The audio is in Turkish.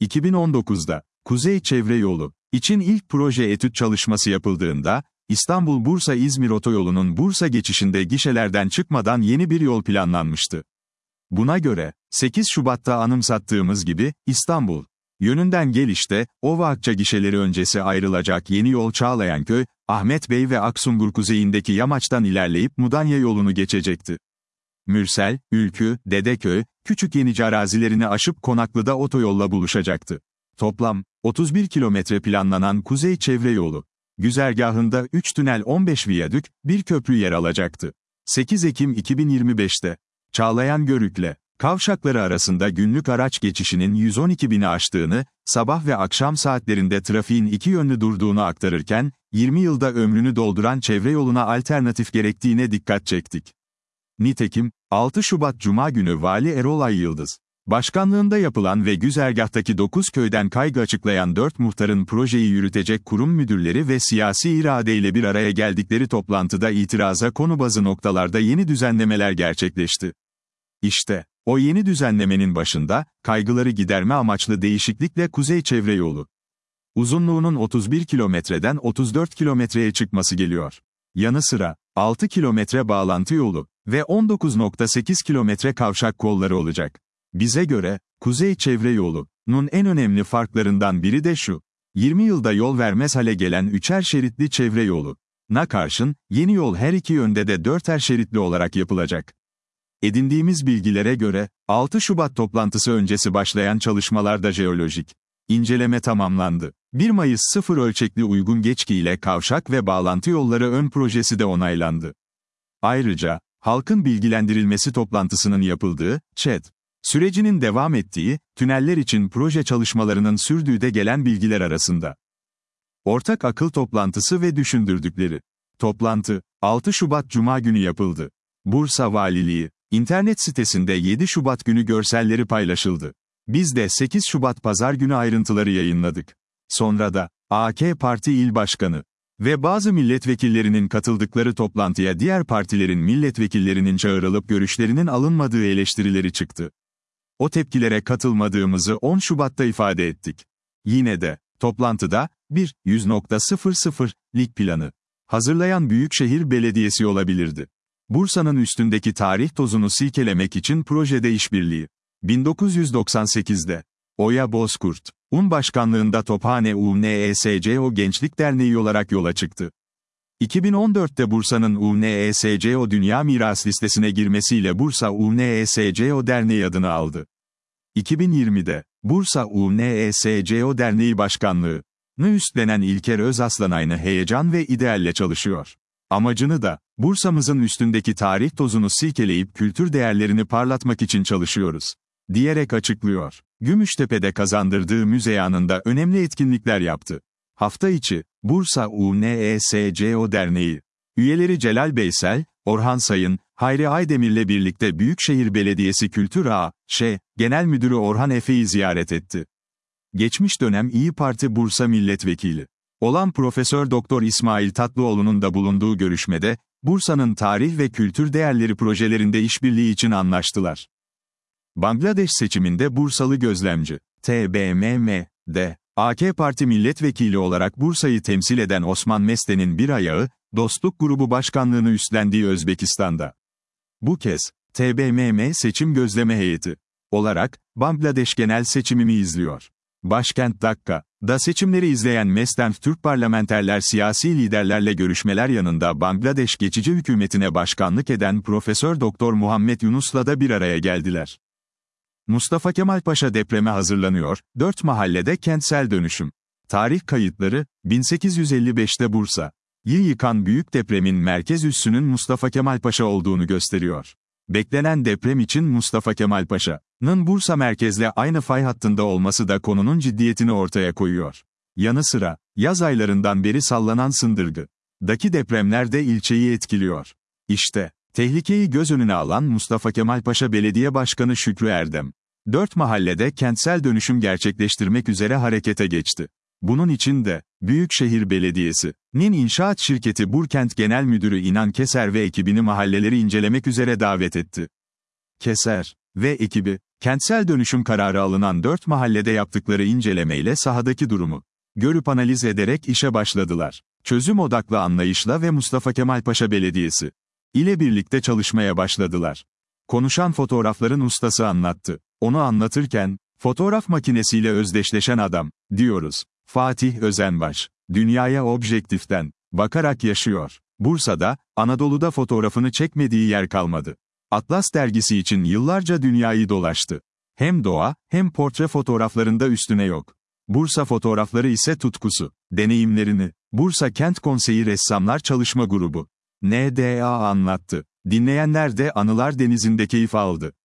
2019'da, Kuzey Çevre Yolu için ilk proje etüt çalışması yapıldığında, İstanbul-Bursa-İzmir otoyolunun Bursa geçişinde gişelerden çıkmadan yeni bir yol planlanmıştı. Buna göre, 8 Şubat'ta anımsattığımız gibi, İstanbul yönünden gelişte, Ova-Akça gişeleri öncesi ayrılacak yeni yol Çağlayanköy, Ahmet Bey ve Aksungur kuzeyindeki yamaçtan ilerleyip Mudanya yolunu geçecekti. Mürsel, Ülkü, Dedeköy, Küçükyenice arazilerini aşıp Konaklı'da otoyolla buluşacaktı. Toplam, 31 kilometre planlanan Kuzey Çevre Yolu güzergahında 3 tünel 15 viyadük, bir köprü yer alacaktı. 8 Ekim 2025'te, Çağlayan-Görükle kavşakları arasında günlük araç geçişinin 112 bini aştığını, sabah ve akşam saatlerinde trafiğin iki yönlü durduğunu aktarırken, 20 yılda ömrünü dolduran çevre yoluna alternatif gerektiğine dikkat çektik. Nitekim, 6 Şubat Cuma günü Vali Erol Ay-Yıldız başkanlığında yapılan ve güzergahtaki 9 köyden kaygı açıklayan 4 muhtarın projeyi yürütecek kurum müdürleri ve siyasi iradeyle bir araya geldikleri toplantıda itiraza konu bazı noktalarda yeni düzenlemeler gerçekleşti. İşte, o yeni düzenlemenin başında, kaygıları giderme amaçlı değişiklikle Kuzey Çevre Yolu uzunluğunun 31 kilometreden 34 kilometreye çıkması geliyor. Yanı sıra, 6 kilometre bağlantı yolu ve 19,8 kilometre kavşak kolları olacak. Bize göre, Kuzey Çevre Yolu'nun en önemli farklarından biri de şu: 20 yılda yol vermez hale gelen 3'er şeritli çevre yoluna karşın, yeni yol her iki yönde de 4'er şeritli olarak yapılacak. Edindiğimiz bilgilere göre, 6 Şubat toplantısı öncesi başlayan çalışmalarda jeolojik inceleme tamamlandı. 1 Mayıs sıfır ölçekli uygun geçki ile kavşak ve bağlantı yolları ön projesi de onaylandı. Ayrıca, halkın bilgilendirilmesi toplantısının yapıldığı, ÇED sürecinin devam ettiği, tüneller için proje çalışmalarının sürdüğü de gelen bilgiler arasında. Ortak akıl toplantısı ve düşündürdükleri. Toplantı, 6 Şubat Cuma günü yapıldı. Bursa Valiliği İnternet sitesinde 7 Şubat günü görselleri paylaşıldı. Biz de 8 Şubat Pazar günü ayrıntıları yayınladık. Sonra da, AK Parti İl Başkanı ve bazı milletvekillerinin katıldıkları toplantıya diğer partilerin milletvekillerinin çağrılıp görüşlerinin alınmadığı eleştirileri çıktı. O tepkilere katılmadığımızı 10 Şubat'ta ifade ettik. Yine de, toplantıda, 100.00'lik planı hazırlayan Büyükşehir Belediyesi olabilirdi. Bursa'nın üstündeki tarih tozunu silkelemek için projede işbirliği. 1998'de, Oya Bozkurt'un başkanlığında Tophane UNESCO Gençlik Derneği olarak yola çıktı. 2014'te Bursa'nın UNESCO Dünya Miras Listesi'ne girmesiyle Bursa UNESCO Derneği adını aldı. 2020'de, Bursa UNESCO Derneği Başkanlığı'nı üstlenen İlker Özaslan aynı heyecan ve idealle çalışıyor. Amacını da, Bursa'mızın üstündeki tarih tozunu silkeleyip kültür değerlerini parlatmak için çalışıyoruz, diyerek açıklıyor. Gümüştepe'de kazandırdığı müze yanında önemli etkinlikler yaptı. Hafta içi, Bursa UNESCO Derneği üyeleri Celal Beysel, Orhan Sayın, Hayri Aydemir'le birlikte Büyükşehir Belediyesi Kültür A.Ş. Genel Müdürü Orhan Efe'yi ziyaret etti. Geçmiş dönem İyi Parti Bursa Milletvekili olan Profesör Doktor İsmail Tatlıoğlu'nun da bulunduğu görüşmede, Bursa'nın tarih ve kültür değerleri projelerinde işbirliği için anlaştılar. Bangladeş seçiminde Bursalı gözlemci, TBMM'de, AK Parti milletvekili olarak Bursa'yı temsil eden Osman Mesten'in bir ayağı, Dostluk Grubu Başkanlığını üstlendiği Özbekistan'da. Bu kez, TBMM seçim gözleme heyeti olarak, Bangladeş genel seçimimi izliyor. Başkent Dakka'da seçimleri izleyen Mesten, Türk parlamenterler siyasi liderlerle görüşmeler yanında Bangladeş geçici hükümetine başkanlık eden Profesör Doktor Muhammed Yunus'la da bir araya geldiler. Mustafa Kemal Paşa depreme hazırlanıyor, 4 mahallede kentsel dönüşüm. Tarih kayıtları, 1855'te Bursa'yı yıkan büyük depremin merkez üssünün Mustafa Kemal Paşa olduğunu gösteriyor. Beklenen deprem için Mustafa Kemal Paşa'nın Bursa merkezle aynı fay hattında olması da konunun ciddiyetini ortaya koyuyor. Yanı sıra, yaz aylarından beri sallanan Sındırgı'daki depremler de ilçeyi etkiliyor. İşte, tehlikeyi göz önüne alan Mustafa Kemal Paşa Belediye Başkanı Şükrü Erdem, 4 mahallede kentsel dönüşüm gerçekleştirmek üzere harekete geçti. Bunun için de, Büyükşehir Belediyesi'nin inşaat şirketi Burkent Genel Müdürü İnan Keser ve ekibini mahalleleri incelemek üzere davet etti. Keser ve ekibi, Kentsel dönüşüm kararı alınan 4 mahallede yaptıkları incelemeyle sahadaki durumu görüp analiz ederek işe başladılar. Çözüm odaklı anlayışla ve Mustafa Kemal Paşa Belediyesi ile birlikte çalışmaya başladılar. Konuşan fotoğrafların ustası anlattı. Onu anlatırken, fotoğraf makinesiyle özdeşleşen adam, diyoruz. Fatih Özenbaş, dünyaya objektiften bakarak yaşıyor. Bursa'da, Anadolu'da fotoğrafını çekmediği yer kalmadı. Atlas dergisi için yıllarca dünyayı dolaştı. Hem doğa, hem portre fotoğraflarında üstüne yok. Bursa fotoğrafları ise tutkusu, deneyimlerini, Bursa Kent Konseyi Ressamlar Çalışma Grubu, NDA anlattı. Dinleyenler de Anılar Denizi'nde keyif aldı.